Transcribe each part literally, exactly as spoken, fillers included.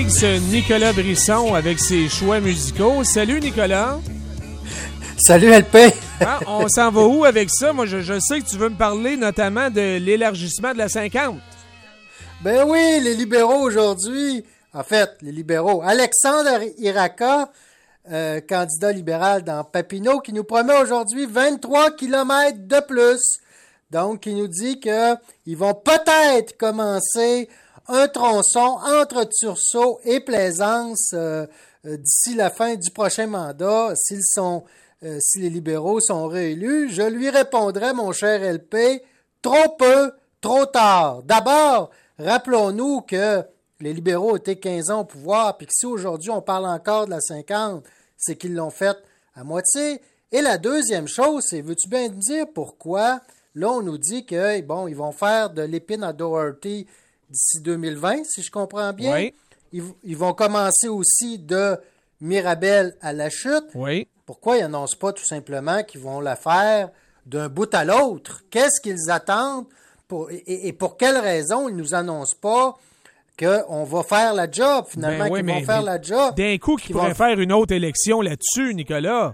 Félix Nicolas Brisson avec ses choix musicaux. Salut Nicolas. Salut L P. Ah, on s'en va où avec ça? Moi, je, je sais que tu veux me parler notamment de l'élargissement de la cinquante. Ben oui, les libéraux aujourd'hui, en fait, les libéraux. Alexandre Iraca, euh, candidat libéral dans Papineau, qui nous promet aujourd'hui vingt-trois kilomètres de plus. Donc, il nous dit qu'ils vont peut-être commencer un tronçon entre Tursault et Plaisance euh, euh, d'ici la fin du prochain mandat, s'ils sont, euh, si les libéraux sont réélus. Je lui répondrai, mon cher L P, trop peu, trop tard. D'abord, rappelons-nous que les libéraux étaient quinze ans au pouvoir, puis que si aujourd'hui on parle encore de la cinquante, c'est qu'ils l'ont fait à moitié. Et la deuxième chose, c'est, veux-tu bien me dire pourquoi? Là, on nous dit que bon, ils vont faire de l'épine à Doherty d'ici deux mille vingt, si je comprends bien. Oui. Ils, ils vont commencer aussi de Mirabel à la chute. Oui. Pourquoi ils n'annoncent pas tout simplement qu'ils vont la faire d'un bout à l'autre? Qu'est-ce qu'ils attendent? Pour, et, et pour quelle raison ils ne nous annoncent pas qu'on va faire la job, finalement, ben oui, qu'ils mais, vont faire mais la job? D'un coup, qu'ils pourraient vont... faire une autre élection là-dessus, Nicolas.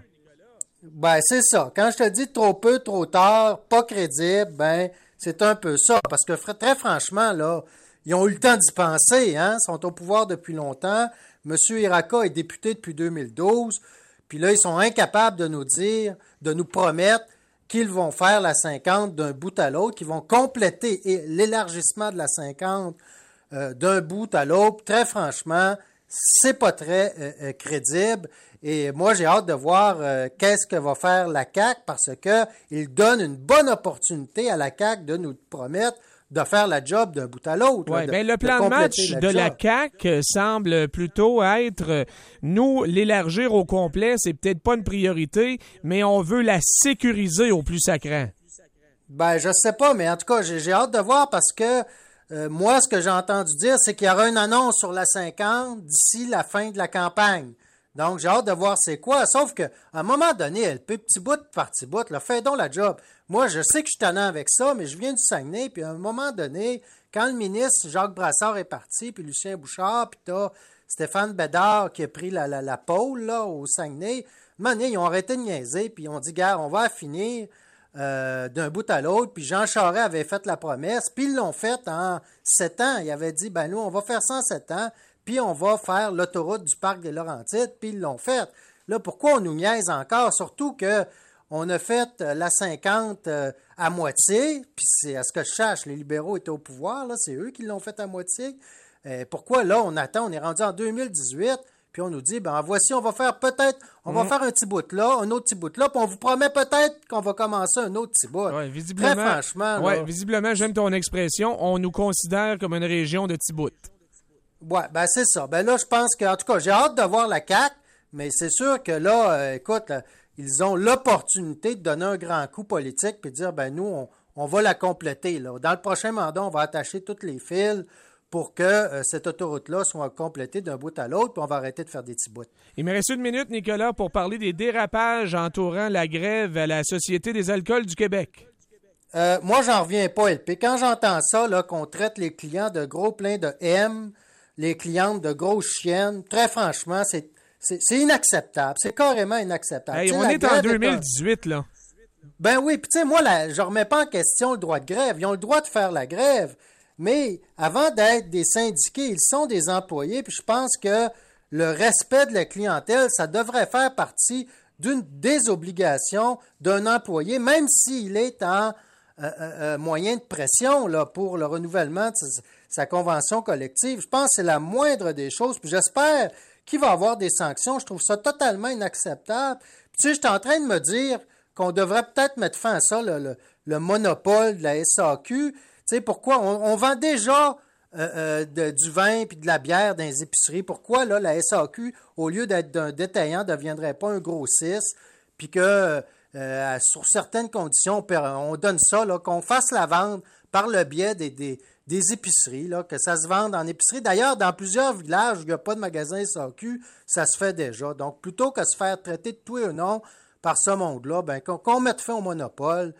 Ben, c'est ça. Quand je te dis trop peu, trop tard, pas crédible, ben, c'est un peu ça. Parce que, très franchement, là, ils ont eu le temps d'y penser, hein. Ils sont au pouvoir depuis longtemps. Monsieur Iraca est député depuis deux mille douze. Puis là, ils sont incapables de nous dire, de nous promettre qu'ils vont faire la cinquante d'un bout à l'autre, qu'ils vont compléter l'élargissement de la cinquante euh, d'un bout à l'autre. Très franchement, c'est pas très euh, euh, crédible. Et moi, j'ai hâte de voir euh, qu'est-ce que va faire la C A Q parce qu'il donne une bonne opportunité à la C A Q de nous promettre de faire la job d'un bout à l'autre. Oui, bien, le plan de match de la C A Q semble plutôt être, euh, nous, l'élargir au complet, c'est peut-être pas une priorité, mais on veut la sécuriser au plus sacrant. Ben, je sais pas, mais en tout cas, j'ai, j'ai hâte de voir parce que euh, moi, ce que j'ai entendu dire, c'est qu'il y aura une annonce sur la cinquante d'ici la fin de la campagne. Donc, j'ai hâte de voir c'est quoi. Sauf qu'à un moment donné, L P, petit bout par petit bout, là, fais donc la job. Moi, je sais que je suis tannant avec ça, mais je viens du Saguenay, puis à un moment donné, quand le ministre Jacques Brassard est parti, puis Lucien Bouchard, puis t'as Stéphane Bédard qui a pris la, la, la pôle là, au Saguenay, à un moment donné, ils ont arrêté de niaiser, puis ils ont dit, gars, on va finir euh, d'un bout à l'autre. Puis Jean Charest avait fait la promesse, puis ils l'ont fait en sept ans. Il avait dit, ben nous, on va faire ça en sept ans. Puis on va faire l'autoroute du parc des Laurentides, puis ils l'ont fait. Là, pourquoi on nous niaise encore? Surtout qu'on a fait la cinquante euh, à moitié, puis c'est à ce que je sache, les libéraux étaient au pouvoir, là, c'est eux qui l'ont fait à moitié. Euh, pourquoi là, on attend, on est rendu en deux mille dix-huit, puis on nous dit, ben voici, on va faire peut-être, on mmh. va faire un petit bout là, un autre petit bout là, puis on vous promet peut-être qu'on va commencer un autre petit bout. Ouais, visiblement, très franchement. Ouais, là, visiblement, j'aime ton expression, on nous considère comme une région de petits bouts. Oui, ben c'est ça. Ben là, je pense que, en tout cas, j'ai hâte de voir la C A Q, mais c'est sûr que là, euh, écoute, là, ils ont l'opportunité de donner un grand coup politique puis de dire, ben nous, on, on va la compléter. Là. Dans le prochain mandat, on va attacher tous les fils pour que euh, cette autoroute-là soit complétée d'un bout à l'autre, puis on va arrêter de faire des petits bouts. Il me reste une minute, Nicolas, pour parler des dérapages entourant la grève à la Société des alcools du Québec. Euh, moi, j'en reviens pas, L P. Quand j'entends ça, là, qu'on traite les clients de gros pleins de M, les clientes de grosses chiennes, très franchement, c'est, c'est, c'est inacceptable. C'est carrément inacceptable. Hey, on est en deux mille dix-huit, là. Ben oui, puis tu sais, moi, là, je remets pas en question le droit de grève. Ils ont le droit de faire la grève, mais avant d'être des syndiqués, ils sont des employés, puis je pense que le respect de la clientèle, ça devrait faire partie d'une des obligations d'un employé, même s'il est en euh, euh, moyen de pression là, pour le renouvellement de sa, sa convention collective. Je pense que c'est la moindre des choses, puis j'espère qu'il va y avoir des sanctions. Je trouve ça totalement inacceptable. Puis, tu sais, je suis en train de me dire qu'on devrait peut-être mettre fin à ça, le, le, le monopole de la S A Q. Tu sais, pourquoi? On, on vend déjà euh, euh, de, du vin puis de la bière dans les épiceries. Pourquoi, là, la S A Q, au lieu d'être d'un détaillant, ne deviendrait pas un grossiste, puis que euh, sur certaines conditions, on donne ça, là, qu'on fasse la vente par le biais des, des, des épiceries, là, que ça se vende en épicerie. D'ailleurs, dans plusieurs villages où il n'y a pas de magasin S A Q, ça se fait déjà. Donc, plutôt que se faire traiter de tout et non par ce monde-là, ben, qu'on, qu'on mette fin au monopole,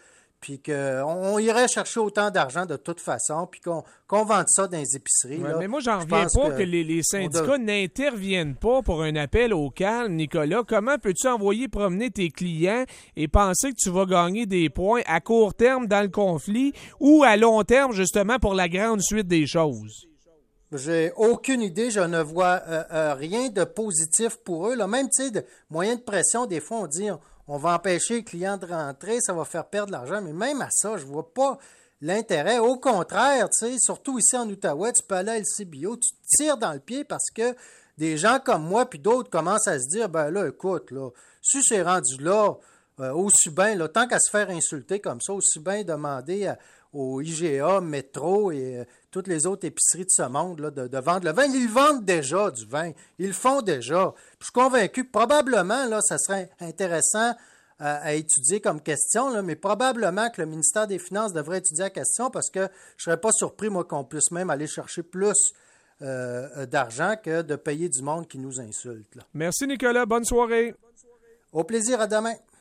puis qu'on on irait chercher autant d'argent de toute façon, puis qu'on, qu'on vende ça dans les épiceries. Ouais, là. mais moi, j'en Je reviens pense pas que, que les, les syndicats doit... n'interviennent pas pour un appel au calme. Nicolas, comment peux-tu envoyer promener tes clients et penser que tu vas gagner des points à court terme dans le conflit ou à long terme, justement, pour la grande suite des choses? J'ai aucune idée, je ne vois euh, euh, rien de positif pour eux. Là. Même, tu sais, de moyens de pression, des fois, on dit on, on va empêcher les clients de rentrer, ça va faire perdre de l'argent. Mais même à ça, je ne vois pas l'intérêt. Au contraire, tu sais, surtout ici en Outaouais, tu peux aller à L C B O, tu te tires dans le pied parce que des gens comme moi puis d'autres commencent à se dire, ben là, écoute, là, si c'est rendu là, euh, aussi bien, là, tant qu'à se faire insulter comme ça, aussi bien demander à, au I G A, Métro et euh, toutes les autres épiceries de ce monde là, de, de vendre le vin. Ils vendent déjà du vin. Ils le font déjà. Puis je suis convaincu que probablement, là, ça serait intéressant à, à étudier comme question, là, mais probablement que le ministère des Finances devrait étudier la question parce que je ne serais pas surpris, moi, qu'on puisse même aller chercher plus euh, d'argent que de payer du monde qui nous insulte. Là. Merci, Nicolas. Bonne soirée. Au plaisir. À demain.